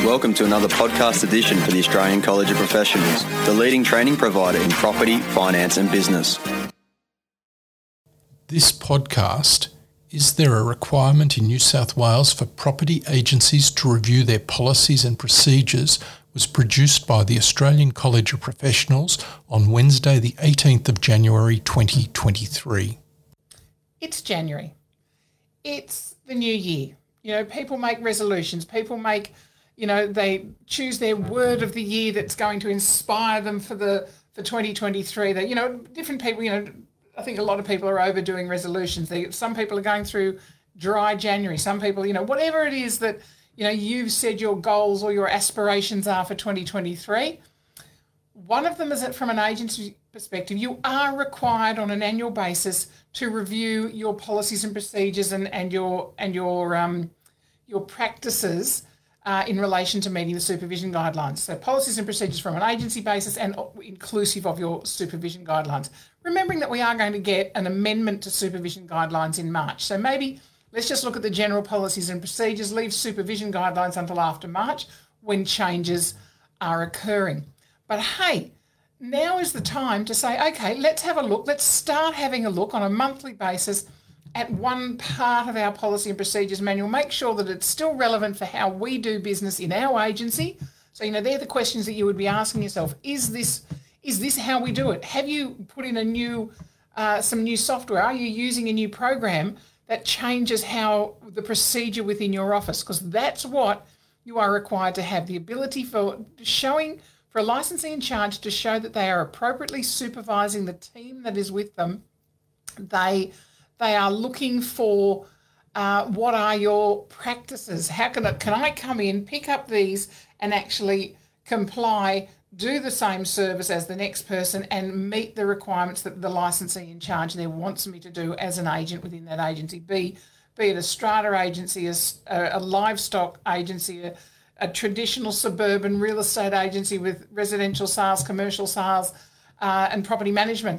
Welcome to another podcast edition for the Australian College of Professionals, the leading training provider in property, finance and business. This podcast, Is there a requirement in New South Wales for property agencies to review their policies and procedures, was produced by the Australian College of Professionals on Wednesday the 18th of January 2023. It's January. It's the new year. You know, people make resolutions. People make, they choose their word of the year that's going to inspire them for 2023. That, different people, I think a lot of people are overdoing resolutions. Some people are going through dry January. Some people, whatever it is that, you've said your goals or your aspirations are for 2023. One of them is that from an agency perspective, you are required on an annual basis to review your policies and procedures and your practices in relation to meeting the supervision guidelines. So policies and procedures from an agency basis and inclusive of your supervision guidelines. Remembering that we are going to get an amendment to supervision guidelines in March. So maybe let's just look at the general policies and procedures, leave supervision guidelines until after March when changes are occurring. But hey, now is the time to say, okay, let's have a look. Let's start having a look on a monthly basis at one part of our policy and procedures manual. Make sure that it's still relevant for how we do business in our agency. So, they're the questions that you would be asking yourself. Is this how we do it? Have you put in some new software? Are you using a new program that changes how the procedure within your office? Because that's what you are required to have, the ability for a licensee in charge to show that they are appropriately supervising the team that is with them. They are looking for what are your practices? How can I come in, pick up these and actually comply, do the same service as the next person and meet the requirements that the licensee in charge there wants me to do as an agent within that agency, be it a strata agency, a livestock agency, a traditional suburban real estate agency with residential sales, commercial sales and property management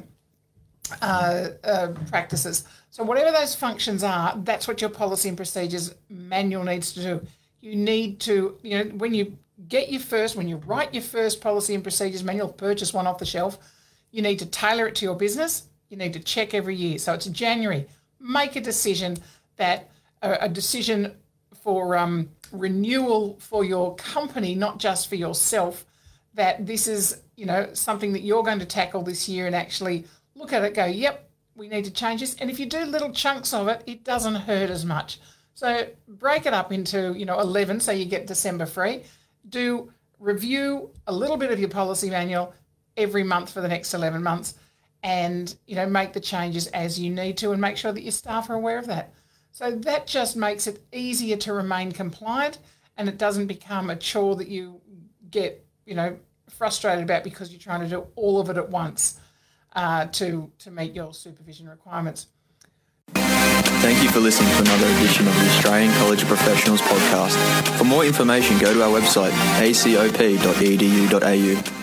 practices. So whatever those functions are, that's what your policy and procedures manual needs to do. You need to, when you write your first policy and procedures manual, purchase one off the shelf, you need to tailor it to your business. You need to check every year. So it's January. Make a decision a decision for renewal for your company, not just for yourself, that this is, something that you're going to tackle this year and actually look at it, go, yep, we need to change this. And if you do little chunks of it, it doesn't hurt as much. So break it up into, 11, so you get December free. Do review a little bit of your policy manual every month for the next 11 months and, make the changes as you need to and make sure that your staff are aware of that. So that just makes it easier to remain compliant and it doesn't become a chore that you get, frustrated about because you're trying to do all of it at once to meet your supervision requirements. Thank you for listening to another edition of the Australian College of Professionals podcast. For more information, go to our website acop.edu.au.